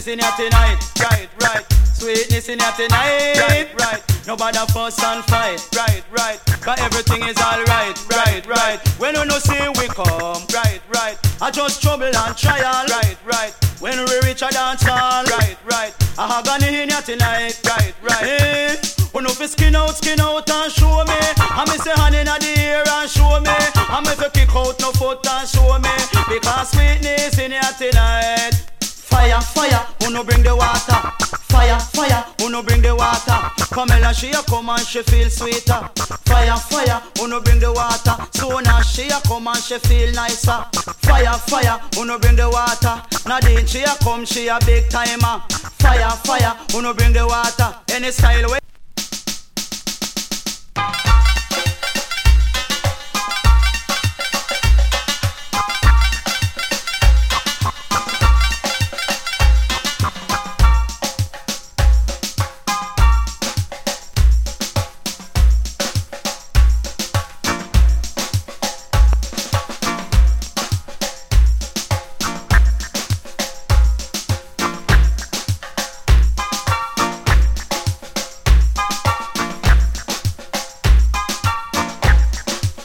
Sweetness in here tonight, right, right. Sweetness in here tonight, right, right. Nobody fuss and fight, right, right. But everything is alright, right, right. When you no see we come, right, right. I just trouble and trial, right, right. When we reach a dance hall, right, right. I have gone in here tonight, right, right. Hey, when you fi skin out and show me. I me say hand in the air and show me. I me fi kick out no foot and show me. Because sweetness in here tonight. Fire, fire, who no bring the water? Fire, fire, who no bring the water? Pamela, she a come and she feel sweeter. Fire, fire, who no bring the water? Sona, she a come and she feel nicer. Fire, fire, who no bring the water? Nadine, she a come, she a big timer. Fire, fire, who no bring the water? Any style way.